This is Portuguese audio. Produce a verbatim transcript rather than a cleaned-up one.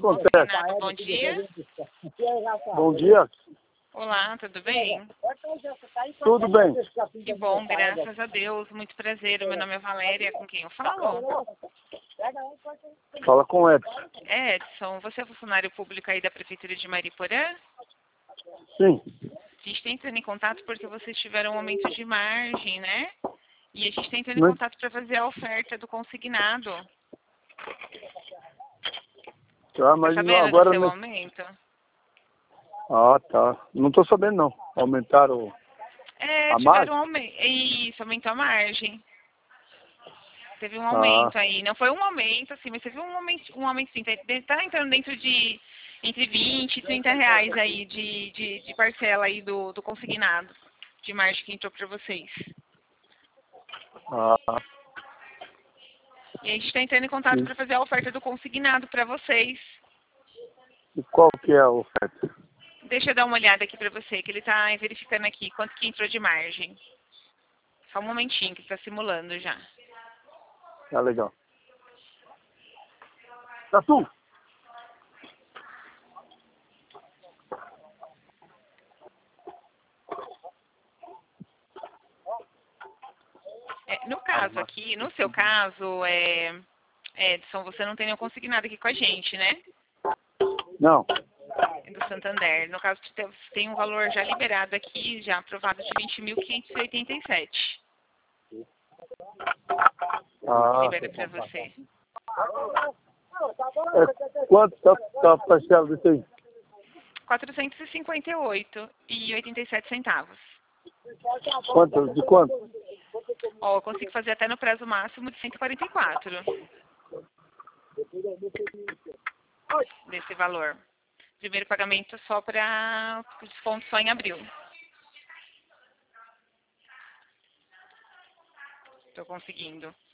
acontece? Bom dia. Bom dia. Olá, tudo bem? Tudo bem. Que bom, graças a Deus. Muito prazer. Meu nome é Valéria, com quem eu falo? Fala com o Edson. É, Edson, você é funcionário público aí da Prefeitura de Mariporã? Sim. A gente está entrando em contato porque vocês tiveram um aumento de margem, né? E a gente está entrando em Mas- contato para fazer a oferta do consignado. Tá, Tá mas não, sabendo do agora seu não. aumento? Ah, tá. Não tô sabendo não. Aumentaram É, a tiveram margem? um aumento. Isso, aumentou a margem. Teve um Ah, aumento aí. Não foi um aumento, assim, mas teve um aumento, um aumento sim. Tá entrando dentro de entre vinte e trinta reais aí de, de, de parcela aí do, do consignado, de margem que entrou para vocês. ah, E a gente está entrando em contato sim. para fazer a oferta do consignado para vocês. E qual que é a oferta? Deixa eu dar uma olhada aqui para você, que ele está verificando aqui quanto que entrou de margem. Só um momentinho, que está simulando já. Tá legal. Tatu! É, no caso aqui, no seu caso, é, Edson, você não tem nenhum consignado aqui com a gente, né? Não. Do Santander. No caso, você tem um valor já liberado aqui, já aprovado de vinte mil quinhentos e oitenta e sete. Ah, Libera para você. é, quanto tá, tá a parcela disso aí? quatrocentos e cinquenta e oito reais e oitenta e sete centavos. Quanto? De quanto? Ó, eu consigo fazer até no prazo máximo de cento e quarenta e quatro desse valor. Primeiro pagamento só para desconto só em abril. Estou conseguindo.